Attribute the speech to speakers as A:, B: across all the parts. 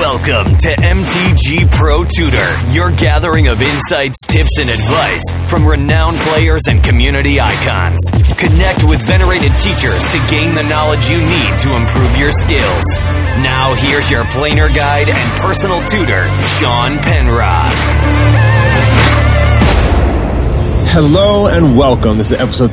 A: Welcome to MTG Pro Tutor, your gathering of insights, tips, and advice from renowned players and community icons. Connect with venerated teachers to gain the knowledge you need to improve your skills. Now here's your planer guide and personal tutor, Sean Penrod.
B: Hello and welcome. This is episode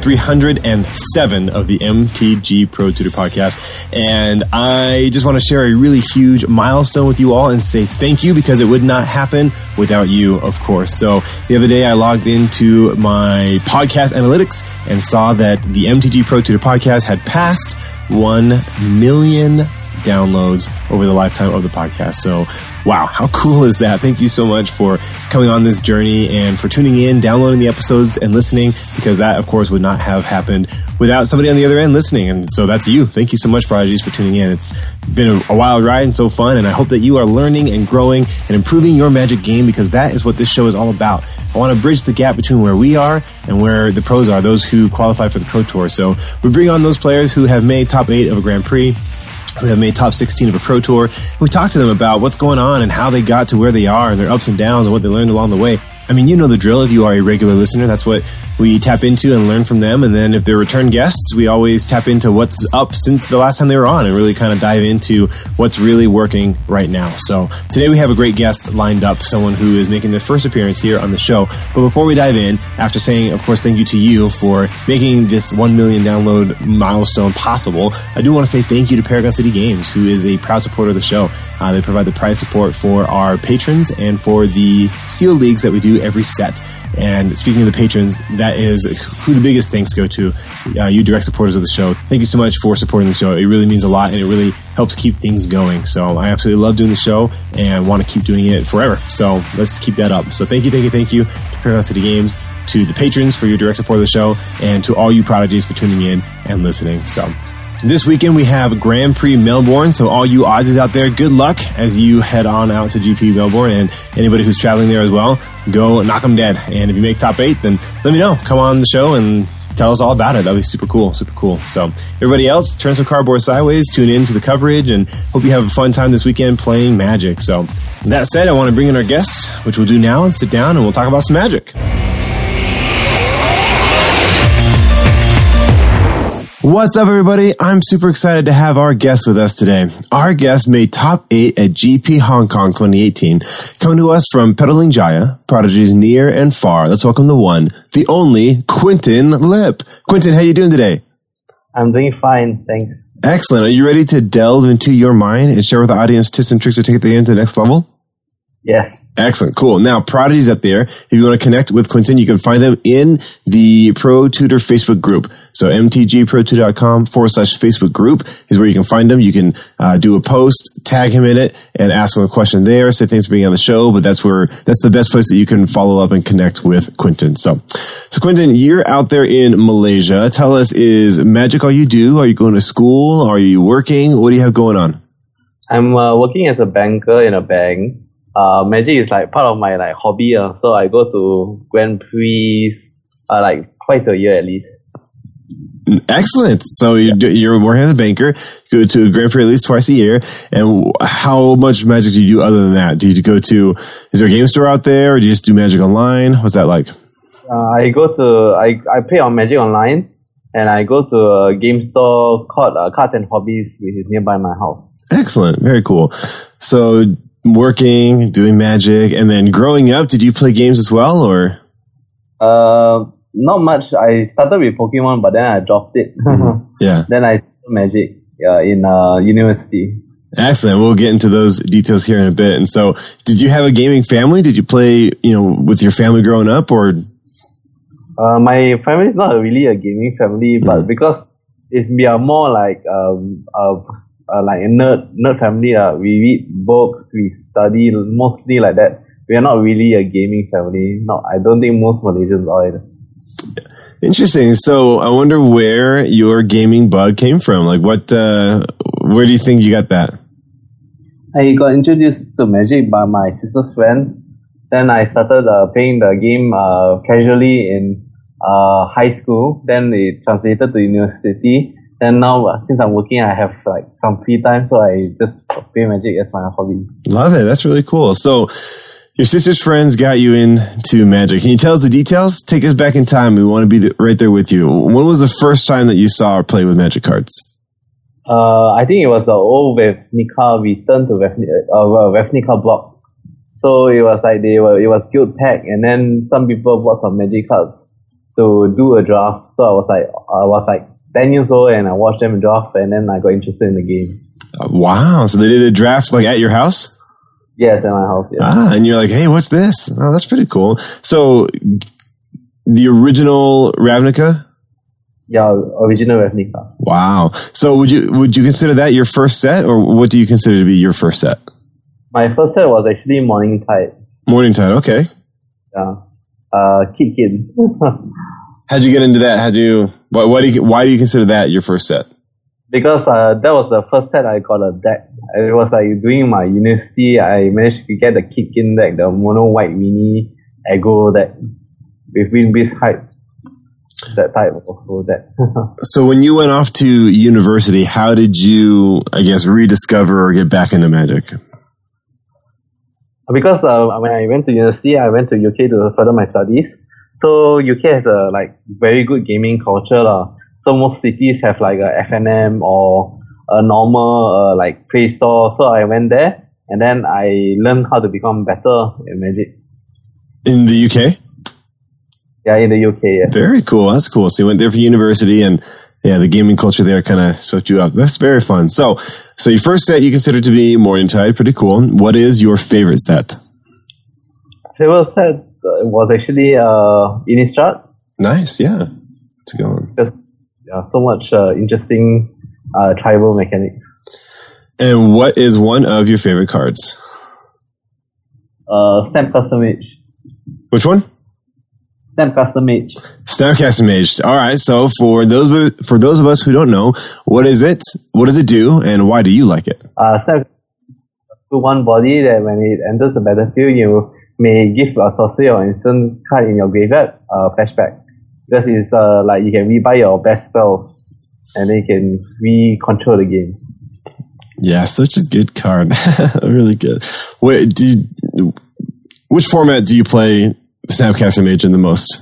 B: 307 of the MTG Pro Tutor Podcast. And I just want to share a really huge milestone with you all and say thank you, because it would not happen without you, of course. So the other day I logged into my podcast analytics and saw that the MTG Pro Tutor Podcast had passed 1 million downloads over the lifetime of the podcast. So wow, how cool is that? Thank you so much for coming on this journey and for tuning in, downloading the episodes and listening, because that, of course, would not have happened without somebody on the other end listening. And so that's you. Thank you so much, Prodigies, for tuning in. It's been a wild ride and so fun, and I hope that you are learning and growing and improving your Magic game, because that is what this show is all about. I want to bridge the gap between where we are and where the pros are, those who qualify for the Pro Tour. So we bring on those players who have made top 8 of a Grand Prix, who have made top 16 of a Pro Tour. We talk to them about what's going on and how they got to where they are and their ups and downs and what they learned along the way. I mean, you know the drill if you are a regular listener. That's what we tap into and learn from them. And then if they're return guests, we always tap into what's up since the last time they were on and really kind of dive into what's really working right now. So today we have a great guest lined up, someone who is making their first appearance here on the show. But before we dive in, after saying, of course, thank you to you for making this 1 million download milestone possible, I do want to say thank you to Paragon City Games, who is a proud supporter of the show. They provide the prize support for our patrons and for the sealed leagues that we do every set. And speaking of the patrons, that is who the biggest thanks go to, you direct supporters of the show. Thank you so much for supporting the show. It really means a lot, and it really helps keep things going. So I absolutely love doing the show and want to keep doing it forever. So let's keep that up. So thank you to Paragon City Games, to the patrons for your direct support of the show, and to all you prodigies for tuning in and listening. So this weekend we have Grand Prix Melbourne, so all you Aussies out there, good luck as you head on out to GP Melbourne, and anybody who's traveling there as well, go knock them dead. And if you make top 8, then let me know. Come on the show and tell us all about it. That'd be super cool, super cool. So everybody else, turn some cardboard sideways, tune in to the coverage, and hope you have a fun time this weekend playing Magic. So that said, I want to bring in our guests, which we'll do now, and sit down and we'll talk about some Magic. What's up, everybody? I'm super excited to have our guest with us today. Our guest made top 8 at GP Hong Kong 2018. Coming to us from Pedaling Jaya, prodigies near and far. Let's welcome the one, the only, Quinton Lip. Quinton, how you doing today?
C: I'm doing fine, thanks.
B: Excellent. Are you ready to delve into your mind and share with the audience tips and tricks to take the game to the next level?
C: Yes.
B: Excellent. Cool. Now, prodigies out there, if you want to connect with Quinton, you can find him in the Pro Tutor Facebook group. So mtgprotutor.com/Facebook group is where you can find him. You can do a post, tag him in it, and ask him a question there. Say thanks for being on the show, but that's the best place that you can follow up and connect with Quinton. So Quinton, you're out there in Malaysia. Tell us, is Magic all you do? Are you going to school? Are you working? What do you have going on?
C: I'm working as a banker in a bank. Magic is like part of my hobby. So I go to Grand Prix twice a year at least.
B: Excellent. So you're working as a banker, go to a Grand Prix at least twice a year. And how much Magic do you do other than that? Is there a game store out there, or do you just do Magic online? What's that like?
C: I play on Magic Online, and I go to a game store called Cards and Hobbies, which is nearby my house.
B: Excellent. Very cool. So working, doing Magic, and then growing up, did you play games as well, or?
C: Not much. I started with Pokemon, but then I dropped it.
B: Yeah.
C: Then I started Magic in university.
B: Excellent. We'll get into those details here in a bit. And so, did you have a gaming family? Did you play, with your family growing up, or?
C: My family is not really a gaming family, but because we are more like a nerd family. We read books, we study mostly like that. We are not really a gaming family. No, I don't think most Malaysians are either.
B: Interesting. So I wonder where your gaming bug came from. Where do you think you got that?
C: I got introduced to Magic by my sister's friend. Then I started playing the game casually in high school. Then it translated to university. And now, since I'm working, I have like some free time, so I just play Magic as my hobby.
B: Love it. That's really cool. So your sister's friends got you into Magic. Can you tell us the details? Take us back in time. We want to be right there with you. When was the first time that you saw or played with Magic cards?
C: I think it was the old Ravnica return to Ravnica block. So it was like it was guild tag, and then some people bought some Magic cards to do a draft. So I was like 10 years old, and I watched them draft, and then I got interested in the game.
B: Wow. So they did a draft like at your house?
C: Yes, at my house, yeah.
B: And you're like, hey, what's this? Oh, that's pretty cool. So the original Ravnica?
C: Yeah, original Ravnica.
B: Wow. So would you consider that your first set, or what do you consider to be your first set?
C: My first set was actually Morningtide.
B: Morningtide, okay.
C: Yeah. Kid.
B: How'd you get into that? Why do you consider that your first set?
C: Because that was the first set I got a deck. It was like during my university, I managed to get the Kick-In deck, the mono white mini aggro deck with Win-Beast hype. That type of deck.
B: So when you went off to university, how did you, I guess, rediscover or get back into Magic?
C: Because when I went to university, I went to UK to further my studies. So UK has a like very good gaming culture lah. So most cities have like a FNM or a normal like Play Store. So I went there, and then I learned how to become better in Magic.
B: In the UK?
C: Yeah, in the UK. Yeah.
B: Very cool. That's cool. So you went there for university, and yeah, the gaming culture there kind of swept you up. That's very fun. So your first set you consider to be Morningtide. Pretty cool. What is your favorite set?
C: Favorite set was actually Innistrad.
B: Nice. Yeah. It's a good one.
C: Just, so much interesting tribal mechanics.
B: And what is one of your favorite cards?
C: Snapcaster Mage.
B: Which one?
C: Snapcaster Mage.
B: Snapcaster Mage. All right. So for those of us who don't know, what is it? What does it do? And why do you like it?
C: Snap to one body that when it enters the battlefield, you may give a sorcery or instant card in your graveyard flashback. Because it's like you can rebuy your best spells, and then you can re-control the game.
B: Yeah, such a good card. Really good. Wait, which format do you play Snapcaster Mage in the most?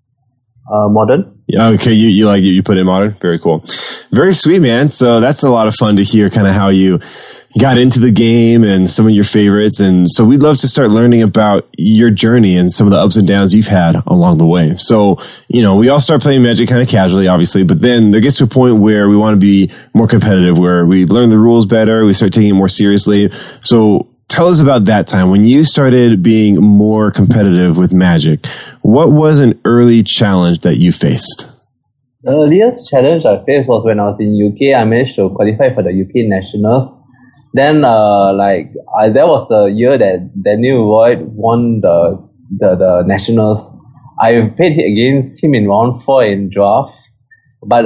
C: Modern.
B: Yeah, okay, you put it in Modern? Very cool. Very sweet, man. So that's a lot of fun to hear kind of how you got into the game and some of your favorites. And so we'd love to start learning about your journey and some of the ups and downs you've had along the way. So, we all start playing Magic kind of casually, obviously, but then there gets to a point where we want to be more competitive, where we learn the rules better, we start taking it more seriously. So tell us about that time when you started being more competitive with Magic. What was an early challenge that you faced?
C: The earliest challenge I faced was when I was in UK. I managed to qualify for the UK Nationals. Then, that was the year that Daniel Roy won the Nationals. I played against him in round 4 in draft. But,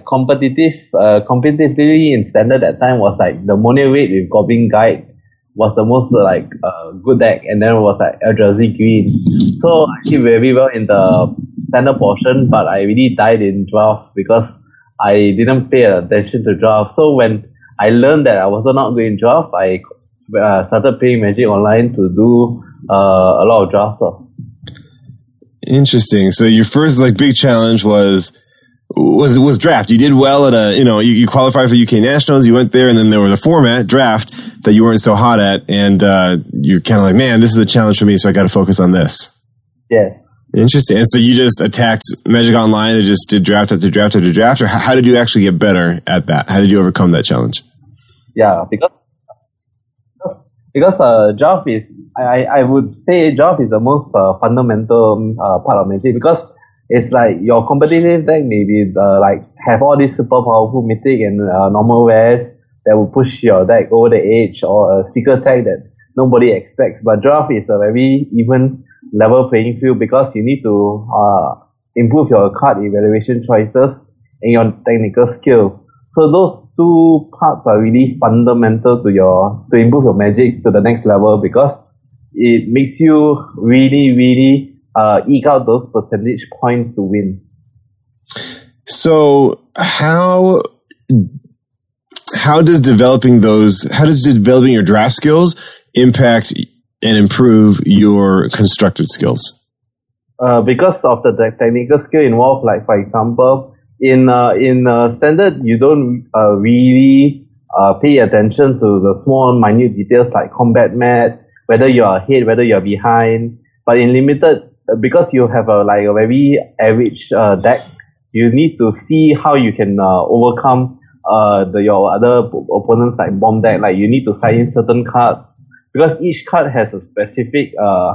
C: competitively in standard that time was like the Mono Red with Goblin Guide was the most good deck, and then it was like Eldrazi Green. So I did very well in the standard portion, but I really died in draft because I didn't pay attention to draft. So when I learned that I was not good in draft, I started playing Magic Online to do a lot of drafts.
B: Interesting. So your first big challenge was draft. You did well at you qualified for UK Nationals, you went there, and then there was a format, draft, that you weren't so hot at, and you're kind of like, man, this is a challenge for me, so I got to focus on this.
C: Yeah.
B: Interesting. And so you just attacked Magic Online and just did draft after draft after draft, or how did you actually get better at that? How did you overcome that challenge?
C: Yeah, because draft is, I would say draft is the most fundamental part of Magic, because it's like your competitive deck maybe have all these super powerful mythic and normal rares that will push your deck over the edge, or a secret tag that nobody expects. But draft is a very even level playing field, because you need to improve your card evaluation choices and your technical skill. So those two parts are really fundamental to improve your Magic to the next level, because it makes you really, really eke out those percentage points to win.
B: So how how does developing your draft skills impact and improve your constructed skills?
C: Because of the technical skill involved, like for example, in standard, you don't really pay attention to the small, minute details like combat mat, whether you're ahead, whether you're behind. But in limited, because you have a very average deck, you need to see how you can overcome your other opponents like bomb deck. Like you need to sign in certain cards because each card has a specific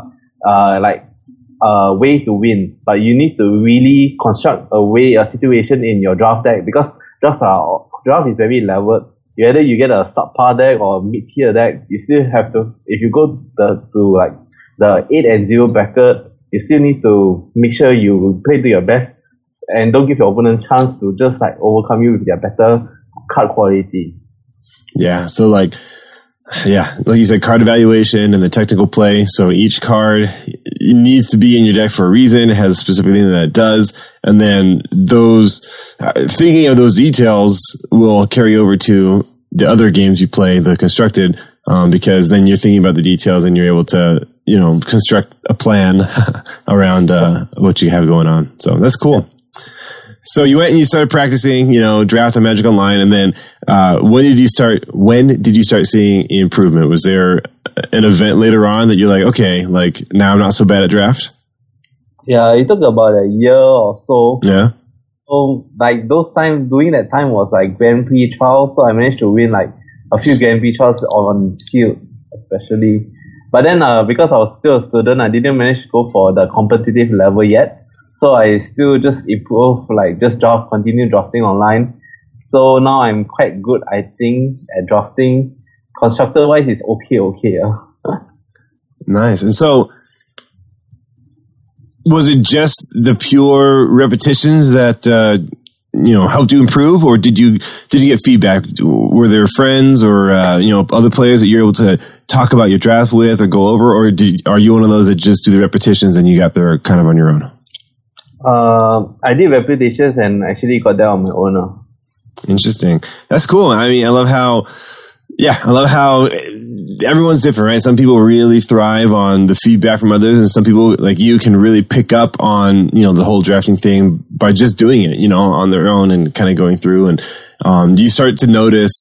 C: way to win, but you need to really construct a situation in your draft deck because draft is very leveled. Whether you get a subpar deck or mid-tier deck, you still have to, if you go to the 8 and 0 bracket, you still need to make sure you play to your best and don't give your opponent a chance to just overcome you with their better card quality.
B: Yeah, so like you said, card evaluation and the technical play. So each card needs to be in your deck for a reason. It has a specific thing that it does. And then thinking of those details will carry over to the other games you play, the constructed, because then you're thinking about the details and you're able to, construct a plan around what you have going on. So that's cool. So you went and you started practicing, draft on Magic Online, and then when did you start seeing improvement? Was there an event later on that you're like, okay, now I'm not so bad at draft?
C: Yeah, it took about a year or so.
B: Yeah.
C: So during that time was Grand Prix trials, so I managed to win a few Grand Prix trials on field, especially. But then because I was still a student, I didn't manage to go for the competitive level yet. So I still just improve, continue drafting online. So now I'm quite good, I think, at drafting. Constructor-wise, it's okay.
B: Nice. And so, was it just the pure repetitions that helped you improve, or did you get feedback? Were there friends or other players that you're able to talk about your draft with or go over, or are you one of those that just do the repetitions and you got there kind of on your own?
C: I did repetitions and actually got that on my own.
B: Interesting. That's cool. I mean, I love how everyone's different, right? Some people really thrive on the feedback from others, and some people like you can really pick up on, the whole drafting thing by just doing it, on their own and kind of going through. And, you start to notice,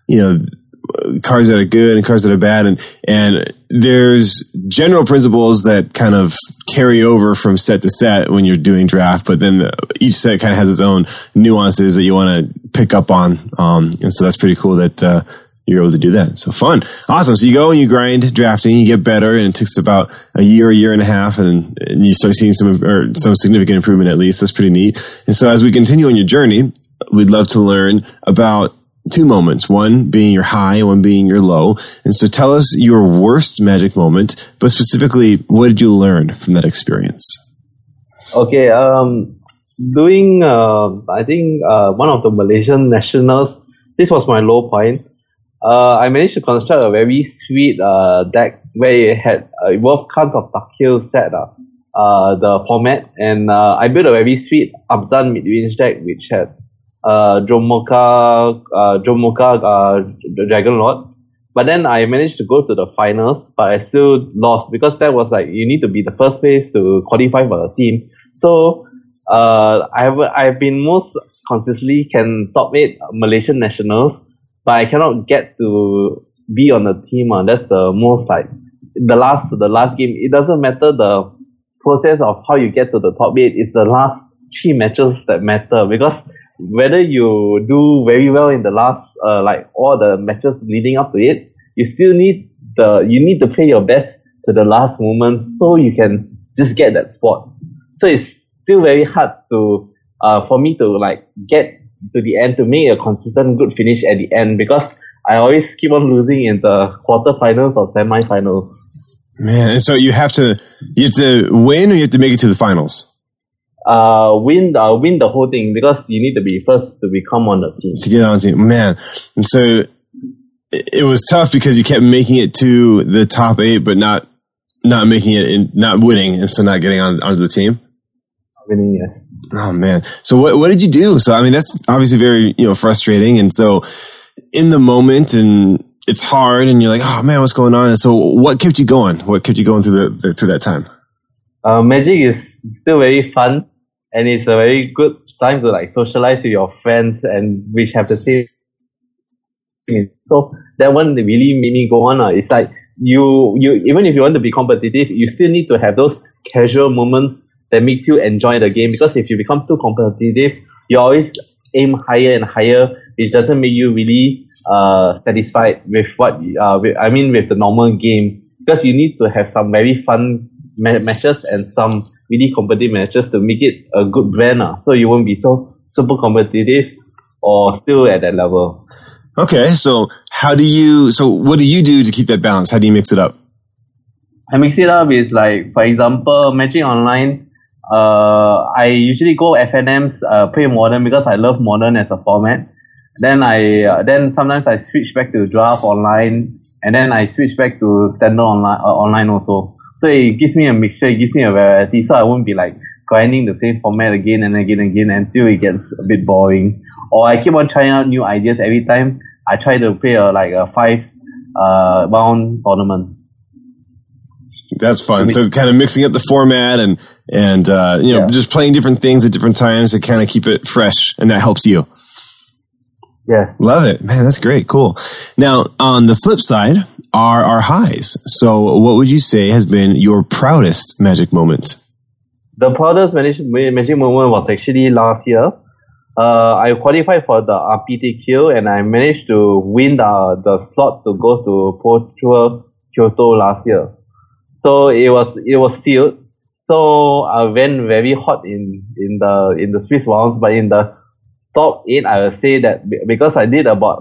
B: cards that are good and cards that are bad. And there's general principles that kind of carry over from set to set when you're doing draft, but then each set kind of has its own nuances that you want to pick up on. And so that's pretty cool that, you're able to do that. So fun. Awesome. So you go and you grind drafting, you get better, and it takes about a year and a half, and you start seeing some significant improvement at least. That's pretty neat. And so as we continue on your journey, we'd love to learn about 2 moments, one being your high and one being your low. And so tell us your worst Magic moment, but specifically, what did you learn from that experience?
C: Okay. Doing, I think, one of the Malaysian nationals, this was my low point. I managed to construct a very sweet deck where it had Wolf Khans of Takil set the format, and I built a very sweet updone mid-range deck which had Dromoka Dragon Lord. But then I managed to go to the finals, but I still lost because that was you need to be the first place to qualify for the team. So I've been most consistently can top 8 Malaysian nationals, but I cannot get to be on the team. That's the most the last game. It doesn't matter the process of how you get to the top 8. It's the last 3 matches that matter, because whether you do very well in the last all the matches leading up to it, you still need to play your best to the last moment so you can just get that spot. So it's still very hard to for me to get to the end to make a consistent good finish at the end, because I always keep on losing in the quarterfinals or semi-finals.
B: Man, and so you have to win, or you have to make it to the finals?
C: Win the whole thing, because you need to be first to become on the team.
B: To get on the team, man. And so it was tough because you kept making it to the top 8, but not making it, not winning, and so not getting onto the team.
C: Winning, yes.
B: Oh man. So what did you do? So, I mean, that's obviously very, frustrating. And so in the moment and it's hard and you're like, oh man, what's going on? And so what kept you going? What kept you going through that time?
C: Magic is still very fun, and it's a very good time to like socialize with your friends and which have the same. So that one really made me go on. It's like you even if you want to be competitive, you still need to have those casual moments that makes you enjoy the game, because if you become too competitive, you always aim higher and higher, which doesn't make you really satisfied with with the normal game, because you need to have some very fun matches and some really competitive matches to make it a good brand, so you won't be so super competitive or still at that level.
B: Okay, so what do you do to keep that balance? How do you mix it up?
C: I mix it up is like, for example, Magic Online, I usually go FNMs, play Modern because I love Modern as a format. Then then sometimes I switch back to Draft Online, and then I switch back to Standard Online also. So it gives me a mixture, it gives me a variety, so I won't be like grinding the same format again and again and again until it gets a bit boring. Or I keep on trying out new ideas every time I try to play a 5-round tournament.
B: That's fun. So kind of mixing up the format and just playing different things at different times to kind of keep it fresh, and that helps you.
C: Yeah.
B: Love it. Man, that's great. Cool. Now, on the flip side are our highs. So what would you say has been your proudest Magic moment?
C: The proudest Magic moment was actually last year. I qualified for the RPTQ and I managed to win the slot to go to Pro Tour Kyoto last year. So it was sealed. So I went very hot in the Swiss rounds, but in the top 8, I will say that because I did about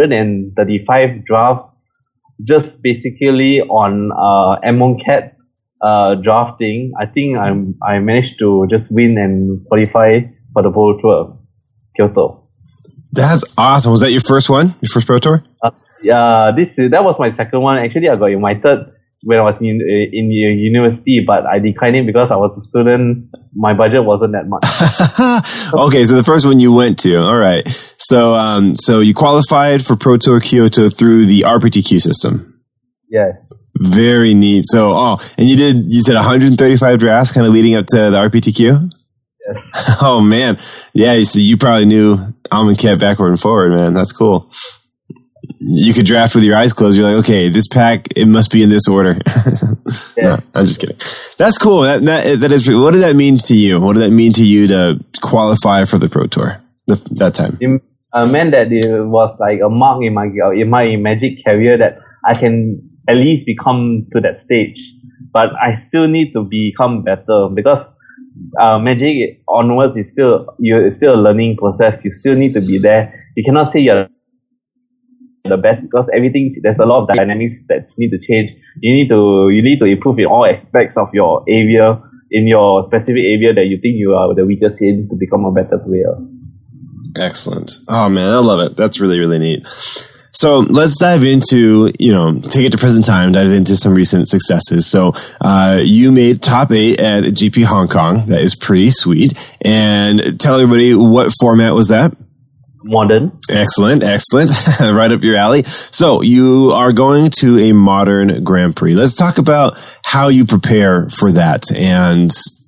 C: 135 drafts, just basically on MMonCat drafting, I think I managed to just win and qualify for the Pro Tour Kyoto.
B: That's awesome. Was that your first one? Your first Pro Tour?
C: That was my second one. Actually, I got invited when I was in university, but I declined it because I was a student. My budget wasn't that much.
B: Okay, so the first one you went to. All right. So you qualified for Pro Tour Kyoto through the RPTQ system.
C: Yeah.
B: Very neat. So, and you said 135 drafts kind of leading up to the RPTQ?
C: Yes.
B: Oh man. Yeah, you probably knew Amonkhet backward and forward, man. That's cool. You could draft with your eyes closed. You're like, okay, this pack, it must be in this order.
C: Yeah.
B: No, I'm just kidding. That's cool. That is. What did that mean to you? What did that mean to you to qualify for the Pro Tour that time?
C: It meant that it was like a mark in my Magic career that I can at least become to that stage. But I still need to become better because Magic onwards is still a learning process. You still need to be there. You cannot say you're the best because there's a lot of dynamics that need to change. You need to improve in all aspects of your area, in your specific area that you think you are the weakest in, to become a better player.
B: Excellent. Oh man, I love it. That's really, really neat. So let's dive into, take it to present time, dive into some recent successes. So, you made top 8 at GP Hong Kong. That is pretty sweet. And tell everybody, what format was that?
C: Modern.
B: Excellent. Right up your alley. So you are going to a Modern Grand Prix. Let's talk about how you prepare for that. And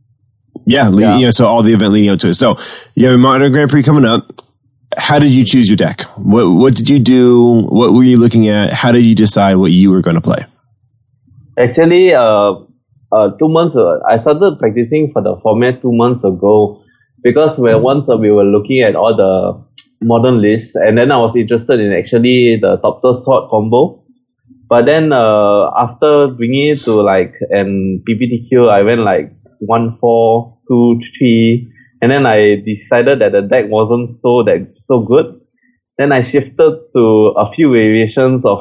B: so all the event leading up to it. So you have a Modern Grand Prix coming up. How did you choose your deck? What did you do? What were you looking at? How did you decide what you were going to play?
C: Actually, 2 months ago, I started practicing for the format 2 months ago because once we were looking at all the Modern lists, and then I was interested in actually the Topter Sword combo. But then after bringing it to an PPTQ, I went 1, 4, 2, 3, and then I decided that the deck wasn't so good. Then I shifted to a few variations of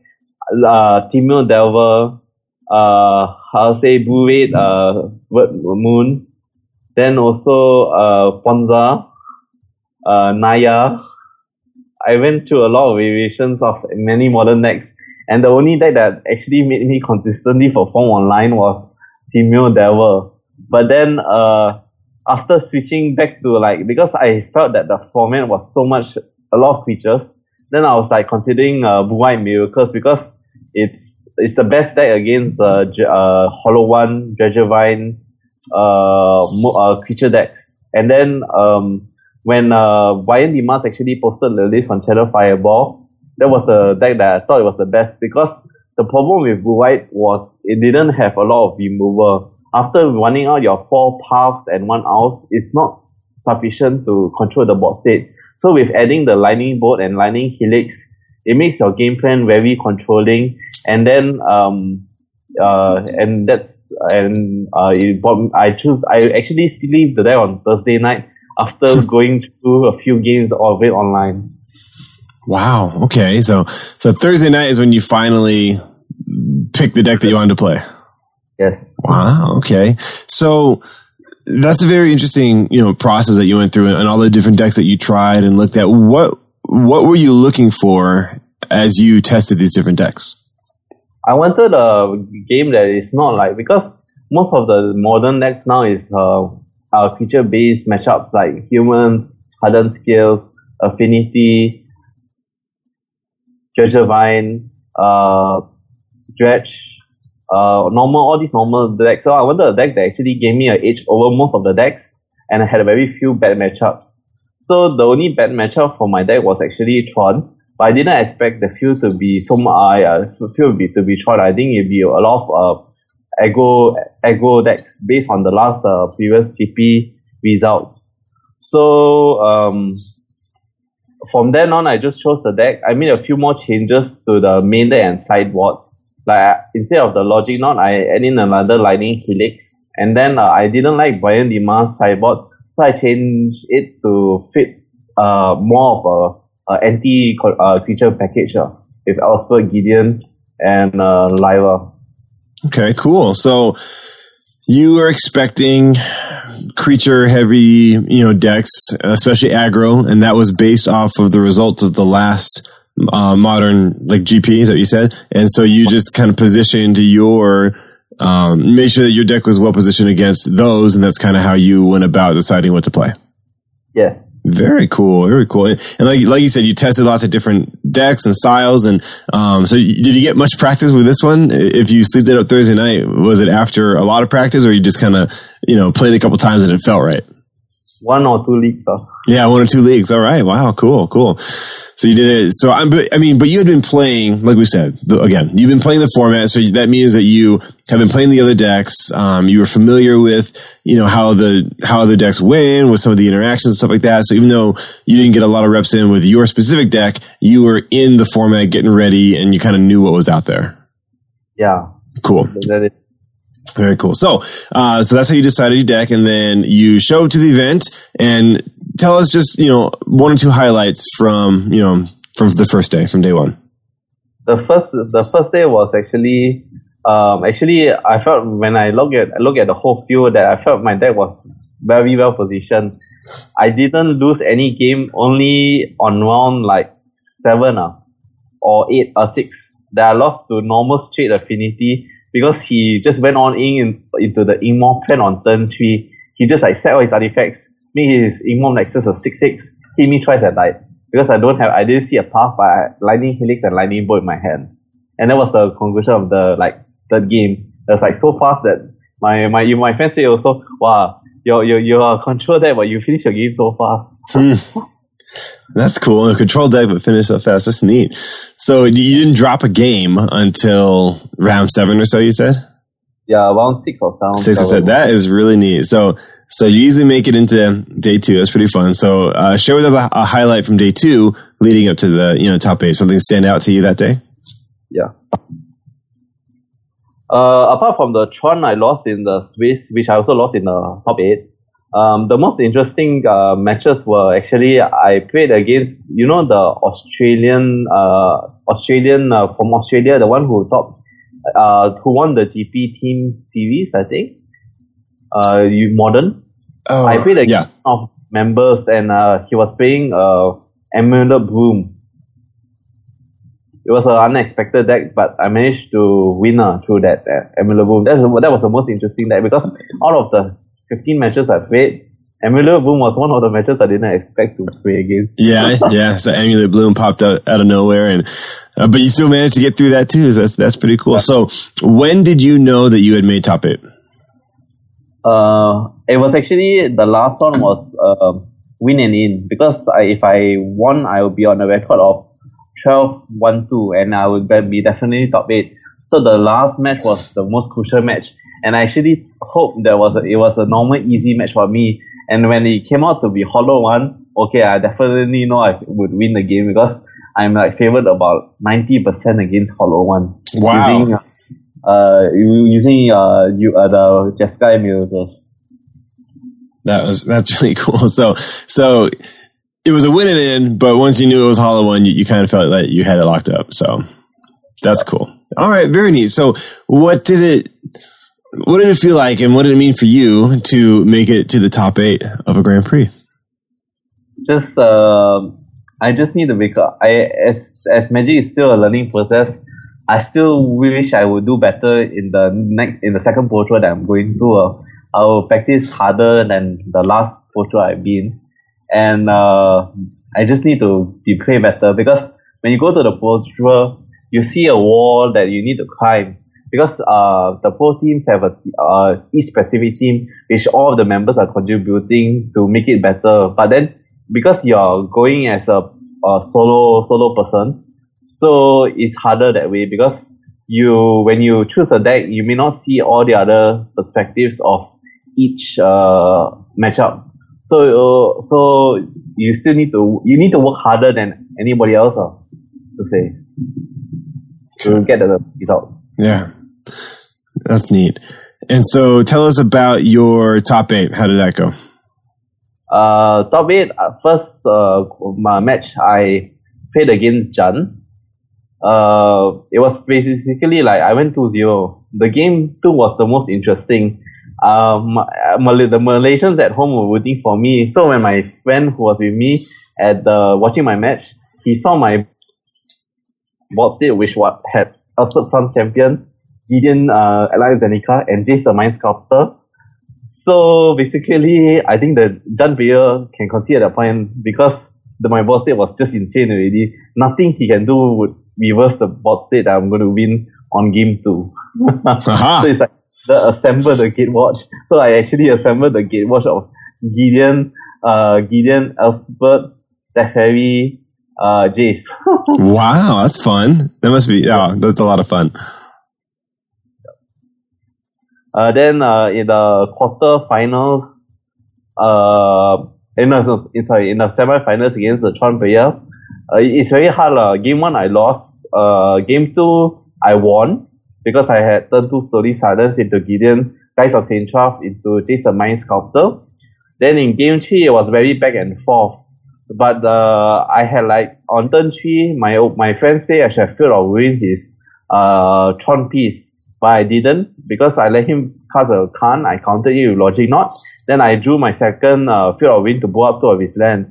C: Temur Delver, I'll say Blue Red Moon, then also Ponza, Naya. I went through a lot of variations of many Modern decks, and the only deck that actually made me consistently perform online was Temur Delver. But then after switching back to like, because I felt that the format was a lot of creatures, then I was like considering Blue-White Miracles because it's the best deck against Hollow One, Dredgevine, creature deck. And then when Violent Demands actually posted the list on Shadow Fireball, that was the deck that I thought it was the best because the problem with Blue-White was it didn't have a lot of removal. After running out your 4 paths and 1 Owl, it's not sufficient to control the board state. So with adding the Lightning Bolt and Lightning Helix, it makes your game plan very controlling. And then I actually leave the deck on Thursday night after going through a few games of it online.
B: Wow. Okay. So Thursday night is when you finally picked the deck that you wanted to play.
C: Yes.
B: Wow. Okay. So that's a very interesting, process that you went through and all the different decks that you tried and looked at. What were you looking for as you tested these different decks?
C: I wanted a game that is not like, because most of the modern decks now is creature-based matchups like Humans, Hardened Scales, Affinity, Dredgevine, Dredge, all these normal decks. So I wanted a deck that actually gave me an edge over most of the decks, and I had a very few bad matchups. So the only bad matchup for my deck was actually Tron, but I didn't expect the field to be so much. To be Tron. I think it'd be a lot of aggro decks based on the last previous GP results. So from then on, I just chose the deck. I made a few more changes to the main deck and sideboard. Like instead of the Logic Knot, I added in another Lightning Helix, and then I didn't like Violent Demands sideboard, so I changed it to fit more of a anti creature package with Elspeth, Gideon, and Lyra.
B: Okay, cool. So you were expecting creature heavy, decks, especially aggro, and that was based off of the results of the last modern GP, is that what you said? And so you just kind of positioned your made sure that your deck was well positioned against those, and that's kind of how you went about deciding what to play.
C: Yeah.
B: Very cool, very cool. And like you said, you tested lots of different decks and styles, and so did you get much practice with this one? If you sleeved it up Thursday night, was it after a lot of practice, or you just kind of played it a couple times and it felt right?
C: 1 or 2 leagues.
B: Yeah, 1 or 2 leagues. All right. Wow. Cool. So you did it. So but you had been playing, like we said, you've been playing the format. So that means that you have been playing the other decks. You were familiar with, how the decks win with some of the interactions and stuff like that. So even though you didn't get a lot of reps in with your specific deck, you were in the format getting ready and you kind of knew what was out there.
C: Yeah.
B: Cool. Very cool. So that's how you decided your deck, and then you show up to the event. And tell us just 1 or 2 highlights from the first day, from day one.
C: The first day was actually I felt when I look at the whole field that I felt my deck was very well positioned. I didn't lose any game, only on round 7 or 8 or 6 that I lost to normal straight Affinity. Because he just went on into the Ingmorph plan on turn 3. He just set all his artifacts, made his Ingmorph Nexus a 6/6, hit me twice and died. Because I didn't see a path, but I had Lightning Helix and Lightning Bolt in my hand. And that was the conclusion of the third game. It was so fast that my friends say also, wow, you're control deck, but you finish your game so fast.
B: That's cool. A control deck, but finish so fast. That's neat. So you didn't drop a game until round 7 or so, you said?
C: Yeah, round 6 or 7.
B: 6 or 7. That is really neat. So you easily make it into day 2. That's pretty fun. So share with us a highlight from day 2 leading up to the top 8. Something stand out to you that day?
C: Yeah. Apart from the Tron I lost in the Swiss, which I also lost in the top 8, the most interesting matches were actually I played against the Australian from Australia, the one who won the GP team series, I think. Modern.
B: Oh,
C: I played against of members, and he was playing Amulet Bloom. It was an unexpected deck, but I managed to win through that Amulet Bloom. That was the most interesting deck, because out of the 15 matches I played, Amulet Bloom was one of the matches I didn't expect to play against.
B: Yeah. So Amulet Bloom popped out of nowhere, and but you still managed to get through that too. That's pretty cool. So when did you know that you had made top 8?
C: It was actually, the last one was win and in, because if I won, I would be on a record of 12-1-2, and I would be definitely top 8. So the last match was the most crucial match, and I actually hoped it was a normal easy match for me. And when it came out to be Hollow 1, okay, I definitely know I would win the game, because I'm like favored about 90% against Hollow 1.
B: Wow.
C: Using the Jeskai miracles.
B: That's really cool. So it was a win and in, but once you knew it was Hollow 1, you kind of felt like you had it locked up. So that's cool. All right, very neat. So what did it feel like, and what did it mean for you to make it to the top 8 of a Grand Prix?
C: I just need to make up. As Magic is still a learning process, I still wish I would do better in the second Pro Tour that I'm going to. I will practice harder than the last Pro Tour I've been, and I just need to play better, because when you go to the Pro Tour, you see a wall that you need to climb, because the pro teams have each specific team which all of the members are contributing to make it better. But then, because you're going as a solo person, so it's harder that way, because when you choose a deck, you may not see all the other perspectives of each matchup. So you still need to work harder than anybody else, to get the result.
B: Yeah, that's neat. And so tell us about your top 8. How did that go?
C: Top 8, first my match I played against Jan. It was basically like I went 2-0. The game 2 was the most interesting. The Malaysians at home were waiting for me. So when my friend who was with me at watching my match, he saw my board state, which had Ultimate Sun Champion, Gideon Alliance Zenica, and Jace the Mind Sculptor. So basically, I think the Jan player can concede at that point, because my board state was just insane already. Nothing he can do would reverse the board state that I'm going to win on game 2. So it's like assemble the Gatewatch. So I actually assembled the Gatewatch of Gideon, Elspeth, Teferi, Jace.
B: Wow, that's fun. That must be, that's a lot of fun.
C: Then in the quarterfinals, in the semi-finals against the Tron player, it's very hard. Game 1 I lost. Game 2 I won, because I had turn 2 slowly silence into Gideon, Guys of St. Charles into Jace the Mind Sculptor. Then in game 3 it was very back and forth. But I had on turn 3, my friend said I should have Field of Ruin his Tron piece, but I didn't, because I let him cast a Khan. I countered it with Logic Knot. Then I drew my second Field of Ruin to blow up 2 of his lands.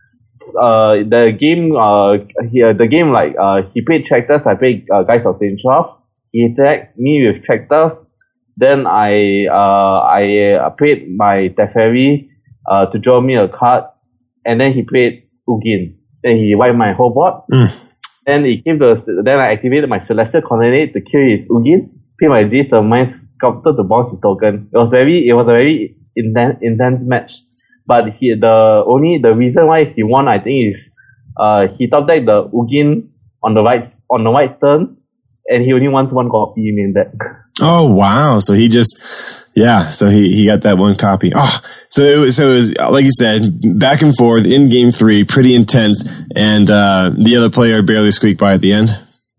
C: He played Tractors, I played Guys of St. Charles. He attacked me with Tractors. Then I played my Teferi to draw me a card. And then he played Ugin. Then he wiped my whole board. Then I activated my Celestial Coordinate to kill his Ugin. Played my Jace the Mind Sculptor to bounce his token. It was a very intense match. But the reason why he won, I think, is he top decked the Ugin on the right turn, and he only wants 1 copy in that.
B: Oh wow! So he just so he got that 1 copy. So it was like you said, back and forth in game 3, pretty intense, and the other player barely squeaked by at the end.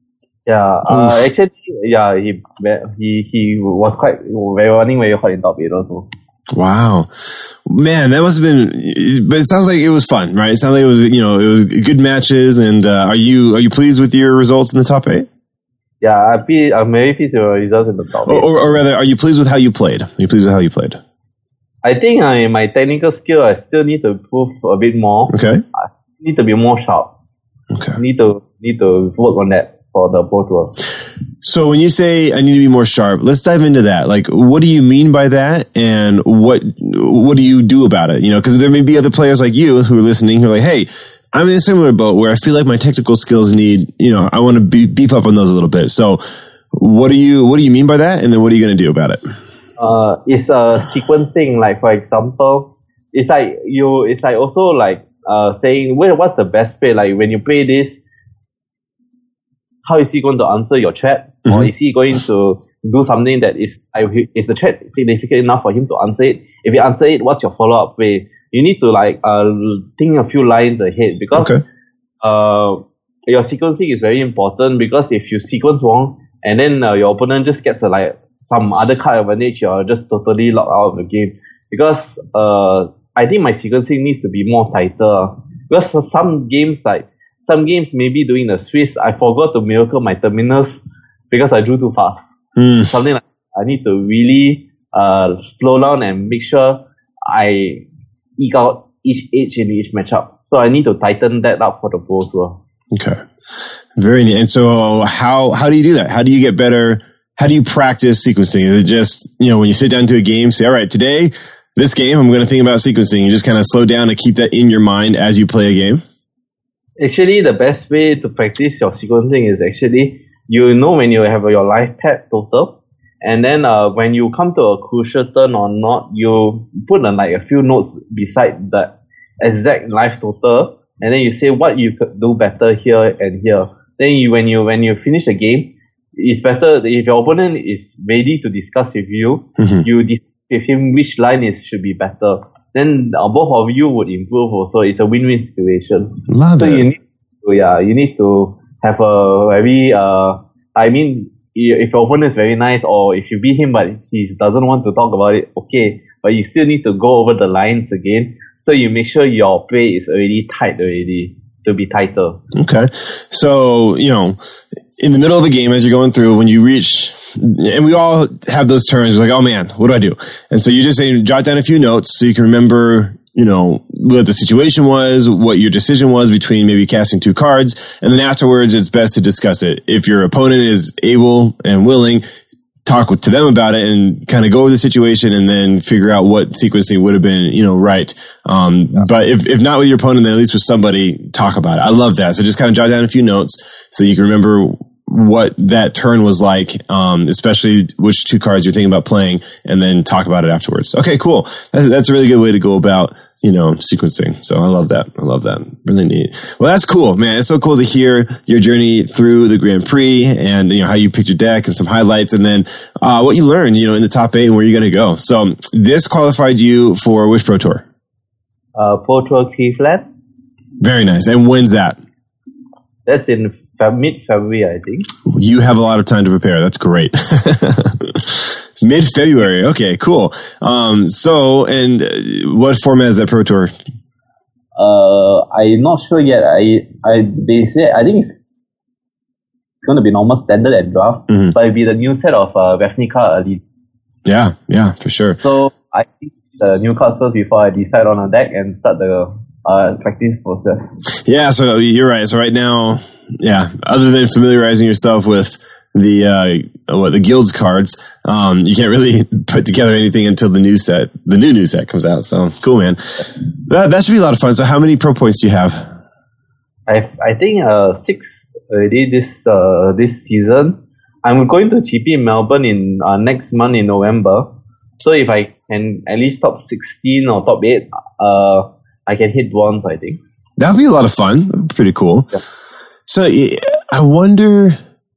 B: He was running very hard in top 8 also. Wow, man, that must have been. But it sounds like it was fun, right? It sounds like it was good matches. And are you pleased with your results in the top 8?
C: Yeah, I'm very pleased with the results in the top 8.
B: Or rather, are you pleased with how you played?
C: I think my technical skill, I still need to improve a bit more.
B: Okay.
C: I need to be more sharp.
B: Okay.
C: Need to work on that for the Pro Tour.
B: So when you say I need to be more sharp, let's dive into that. Like, what do you mean by that, and what do you do about it? You know, because there may be other players like you who are listening who are like, hey, I'm in a similar boat where I feel like my technical skills need, you know, I want to beef up on those a little bit. So what do you mean by that, and then what are you going to do about it?
C: It's sequencing. Like, for example, it's like also like saying, well, what's the best way? Like, when you play this, how is he going to answer your chat? Mm-hmm. Or is he going to do something that is the chat significant enough for him to answer it? If he answer it, what's your follow-up way? You need to like think a few lines ahead, because your sequencing is very important, because if you sequence wrong and then your opponent just gets some other card advantage, you're just totally locked out of the game. Because I think my sequencing needs to be more tighter. Because for some games maybe during the Swiss, I forgot to miracle my terminals because I drew too fast. Something like I need to really slow down and make sure I eke out each edge in each matchup. So I need to tighten that up for the Pro Tour.
B: Okay. Very neat. And so how do you do that? How do you get better? How do you practice sequencing? Is it just, you know, when you sit down to a game, say, all right, today, this game, I'm going to think about sequencing. You just kind of slow down and keep that in your mind as you play a game?
C: Actually, the best way to practice your sequencing is actually, you know, when you have your life pad total, and then when you come to a crucial turn or not, you put a few notes beside the exact life total, and then you say what you could do better here and here. Then when you finish the game, it's better if your opponent is ready to discuss with you, you discuss with him which line should be better. Then both of you would improve also. It's a win-win situation.
B: Love it.
C: You need to have a very, if your opponent is very nice, or if you beat him but he doesn't want to talk about it, okay. But you still need to go over the lines again. So you make sure your play is already tight to be tighter. Okay.
B: So, you know, in the middle of a game, as you're going through, when you reach, and we all have those turns, like, oh man, what do I do? And so you just say, jot down a few notes so you can remember, you know, what the situation was, what your decision was between maybe casting two cards. And then afterwards, it's best to discuss it. If your opponent is able and willing, talk to them about it and kind of go over the situation and then figure out what sequencing would have been, you know, right. But if not with your opponent, then at least with somebody, talk about it. I love that. So just kind of jot down a few notes so you can remember what that turn was like, especially which two cards you're thinking about playing, and then talk about it afterwards. Okay, cool. That's a really good way to go about, you know, sequencing. So I love that. Really neat. Well, that's cool, man. It's so cool to hear your journey through the Grand Prix and, you know, how you picked your deck and some highlights, and then what you learned, you know, in the top 8 and where you're going to go. So this qualified you for which Pro Tour?
C: Pro Tour Cleveland.
B: Very nice. And when's that?
C: That's in mid-February, I think.
B: You have a lot of time to prepare. That's great. Mid-February. Okay, cool. So, and what format is that Pro Tour?
C: I'm not sure yet. They say, I think it's going to be normal standard and draft, but it'll be the new set of Ravnica Elite.
B: Yeah, for sure.
C: So I think the new cards first before I decide on a deck and start the practice process.
B: Yeah, so you're right. So right now, other than familiarizing yourself with the guilds cards, you can't really put together anything until the new set comes out. So cool, man. That should be a lot of fun. So how many pro points do you have?
C: I think 6 already this season. I'm going to GP in Melbourne in next month in November. So if I can at least top 16 or top 8, I can hit bronze, I think.
B: That'd be a lot of fun. That'd be pretty cool. Yeah. So I wonder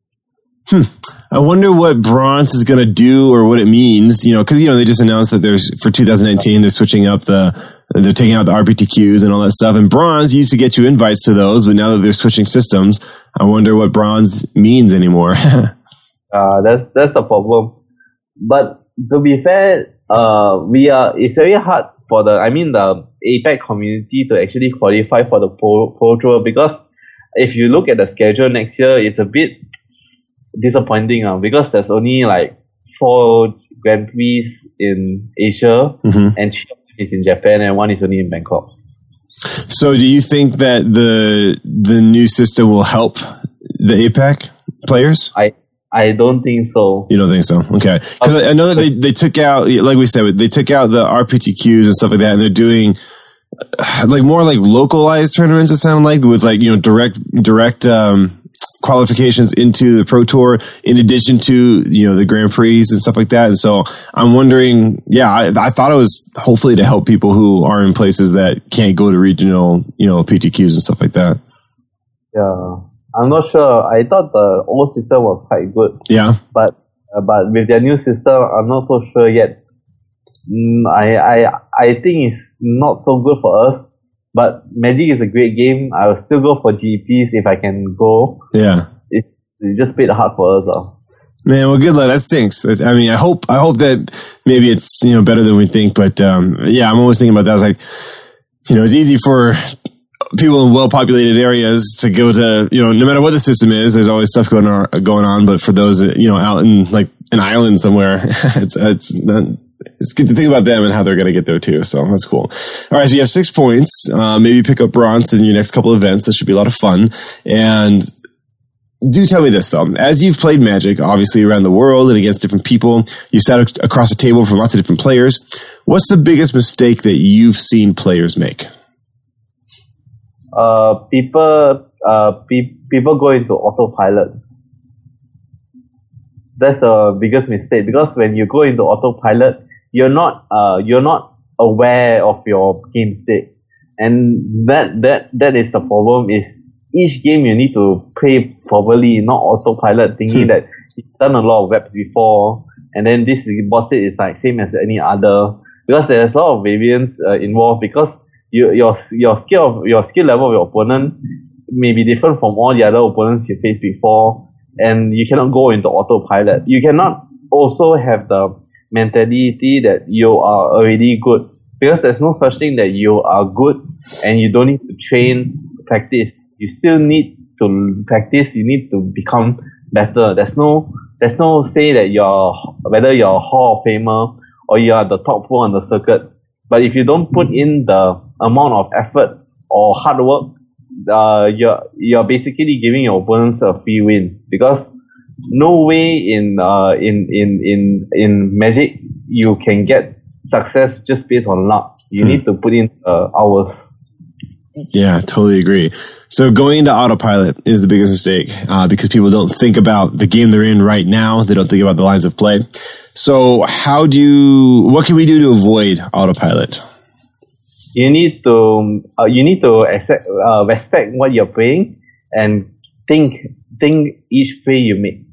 B: what bronze is going to do or what it means, you know, because, you know, they just announced that for 2019, they're switching up they're taking out the RPTQs and all that stuff. And bronze used to get you invites to those, but now that they're switching systems, I wonder what bronze means anymore.
C: That's the problem. But to be fair, it's very hard for the APAC community to actually qualify for the Pro Tour, because if you look at the schedule next year, it's a bit disappointing because there's only 4 Grand Prix in Asia and 3 is in Japan and 1 is only in Bangkok.
B: So do you think that the new system will help the APAC players?
C: I I don't think so.
B: You don't think so? Okay. Because I know that they took out, like we said, they took out the RPTQs and stuff like that, and they're doing like more like localized tournaments, it sounded like, with like, direct qualifications into the Pro Tour in addition to, the Grand Prix and stuff like that. And so I'm wondering, I thought it was hopefully to help people who are in places that can't go to regional, PTQs and stuff like that.
C: Yeah. I'm not sure. I thought the old system was quite good.
B: Yeah.
C: But with their new system, I'm not so sure yet. I think it's not so good for us. But Magic is a great game. I will still go for GPs if I can go.
B: Yeah.
C: It's just a bit hard for us.
B: Man, well, good luck. That stinks. I hope that maybe it's, better than we think. But, I'm always thinking about that. I was like, it's easy for people in well-populated areas to go to, no matter what the system is, there's always stuff going on. But for those, out in like an island somewhere, it's good to think about them and how they're going to get there too. So that's cool. All right. So you have 6 points. Maybe pick up bronze in your next couple of events. That should be a lot of fun. And do tell me this though. As you've played Magic, obviously around the world and against different people, you sat across a table from lots of different players. What's the biggest mistake that you've seen players make?
C: People go into autopilot. That's the biggest mistake, because when you go into autopilot, you're not aware of your game state, and that is the problem. Is each game you need to play properly, not autopilot, thinking that you've done a lot of reps before, and then this boss state is like same as any other, because there's a lot of variance involved, because your skill level of your opponent may be different from all the other opponents you faced before, and you cannot go into autopilot. You cannot also have the mentality that you are already good, because there's no such thing that you are good and you don't need to train, practice. You still need to practice. You need to become better. There's no say that whether you're a Hall of Famer or you are the top 4 on the circuit. But if you don't put in the amount of effort or hard work, you're basically giving your opponents a free win, because no way in Magic you can get success just based on luck. You need to put in hours.
B: Yeah, totally agree. So going into autopilot is the biggest mistake, because people don't think about the game they're in right now. They don't think about the lines of play. So what can we do to avoid autopilot?
C: You need to respect what you're playing and think each play you make.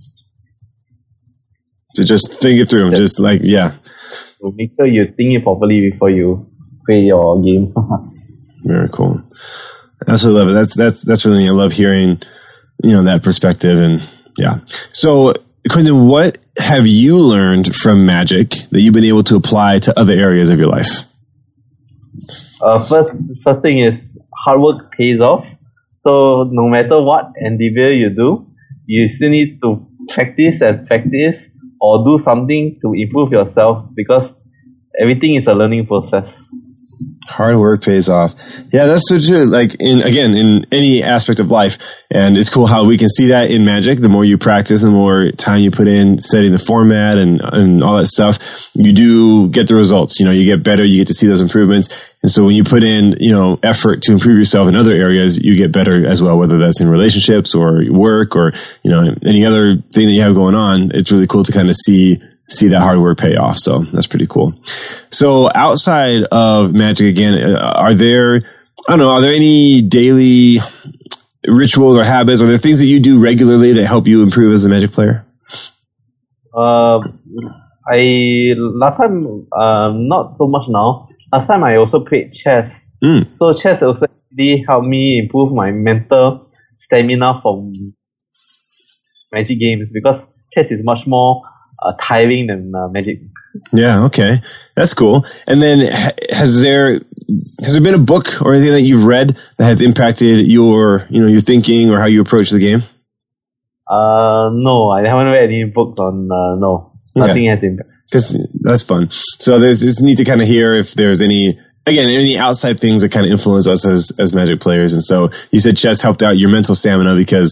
B: So just think it through. Just like, yeah.
C: So make sure you think it properly before you play your game.
B: Very cool. I also love it. That's really, I love hearing, that perspective. And yeah. So Quentin, what have you learned from Magic that you've been able to apply to other areas of your life?
C: First thing is hard work pays off. So no matter what endeavor you do, you still need to practice or do something to improve yourself, because everything is a learning process.
B: Hard work pays off. Yeah, that's so true. Like in any aspect of life. And it's cool how we can see that in Magic. The more you practice, the more time you put in setting the format and all that stuff, you do get the results. You get better, you get to see those improvements. And so when you put in, effort to improve yourself in other areas, you get better as well, whether that's in relationships or work or, any other thing that you have going on. It's really cool to kind of see that hard work pay off. So that's pretty cool. So outside of Magic, again, are there any daily rituals or habits? Are there things that you do regularly that help you improve as a Magic player?
C: Last time, not so much now. Last time I also played chess. So chess also really helped me improve my mental stamina for Magic games, because chess is much more tiring than Magic.
B: Yeah, okay. That's cool. And then has there been a book or anything that you've read that has impacted your thinking or how you approach the game?
C: No, I haven't read any books on, no. Okay. Nothing has impacted.
B: That's fun. So it's neat to kind of hear if there's any outside things that kind of influence us as Magic players. And so you said chess helped out your mental stamina because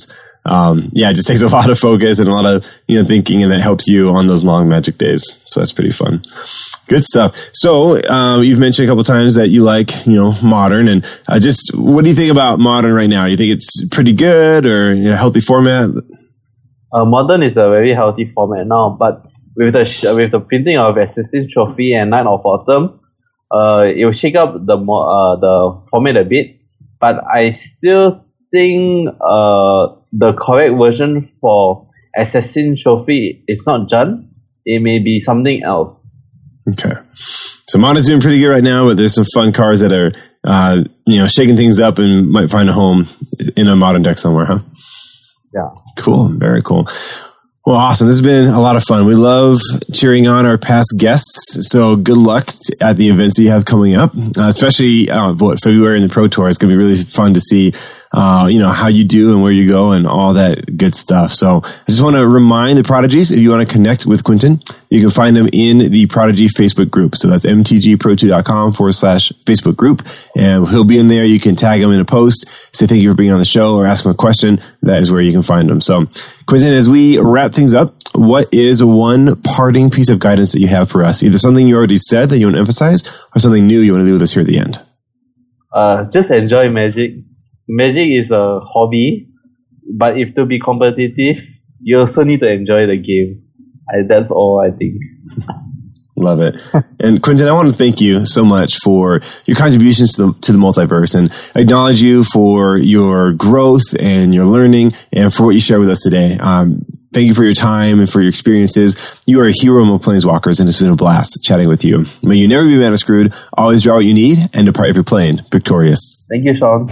B: it just takes a lot of focus and a lot of, thinking, and that helps you on those long Magic days. So that's pretty fun. Good stuff. So, you've mentioned a couple times that you like, Modern, and just what do you think about Modern right now? Do you think it's pretty good or a healthy format?
C: Modern is a very healthy format now, but with the printing of Assassin's Trophy and Knight of Autumn, it will shake up the format a bit. But I still think the correct version for Assassin's Trophy is not Jund. It may be something else.
B: Okay. So Modern's doing pretty good right now, but there's some fun cards that are, shaking things up and might find a home in a Modern deck somewhere, huh?
C: Yeah.
B: Cool. Very cool. Well, awesome. This has been a lot of fun. We love cheering on our past guests. So good luck at the events that you have coming up, especially February in the Pro Tour. It's going to be really fun to see, how you do and where you go and all that good stuff. So I just want to remind the Prodigies, if you want to connect with Quinton, you can find him in the Prodigy Facebook group. So that's mtgpro2.com/Facebook group. And he'll be in there. You can tag him in a post, say thank you for being on the show, or ask him a question. That is where you can find him. So Quinton, as we wrap things up, what is one parting piece of guidance that you have for us? Either something you already said that you want to emphasize or something new you want to do with us here at the end.
C: Just enjoy Magic. Magic is a hobby, but if to be competitive, you also need to enjoy the game. That's all I think.
B: Love it. And Quinton, I want to thank you so much for your contributions to the multiverse and acknowledge you for your growth and your learning and for what you shared with us today. Thank you for your time and for your experiences. You are a hero among Planeswalkers, and it's been a blast chatting with you. May you never be mana screwed, always draw what you need, and depart every plane victorious.
C: Thank you, Sean.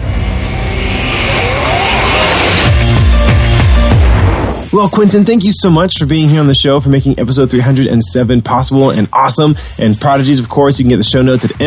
B: Well, Quinton, thank you so much for being here on the show, for making episode 307 possible and awesome. And Prodigies, of course, you can get the show notes at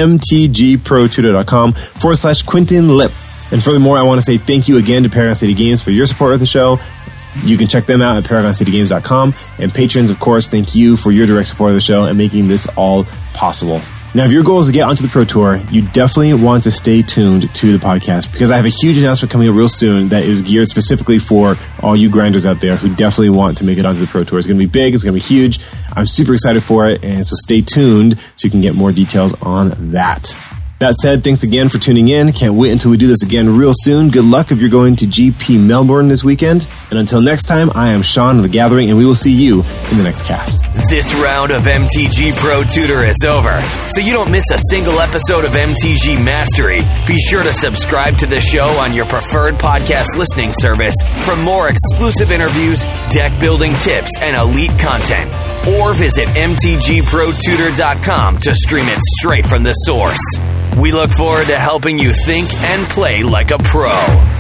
B: mtgprotutor.com/Quinton Lip. And furthermore, I want to say thank you again to Paragon City Games for your support of the show. You can check them out at ParagonCityGames.com. And patrons, of course, thank you for your direct support of the show and making this all possible. Now, if your goal is to get onto the Pro Tour, you definitely want to stay tuned to the podcast because I have a huge announcement coming up real soon that is geared specifically for all you grinders out there who definitely want to make it onto the Pro Tour. It's going to be big. It's going to be huge. I'm super excited for it. And so stay tuned so you can get more details on that. That said, thanks again for tuning in. Can't wait until we do this again real soon. Good luck if you're going to GP Melbourne this weekend. And until next time, I am Sean of The Gathering, and we will see you in the next cast.
A: This round of MTG Pro Tutor is over, so you don't miss a single episode of MTG Mastery. Be sure to subscribe to the show on your preferred podcast listening service for more exclusive interviews, deck building tips, and elite content. Or visit mtgprotutor.com to stream it straight from the source. We look forward to helping you think and play like a pro.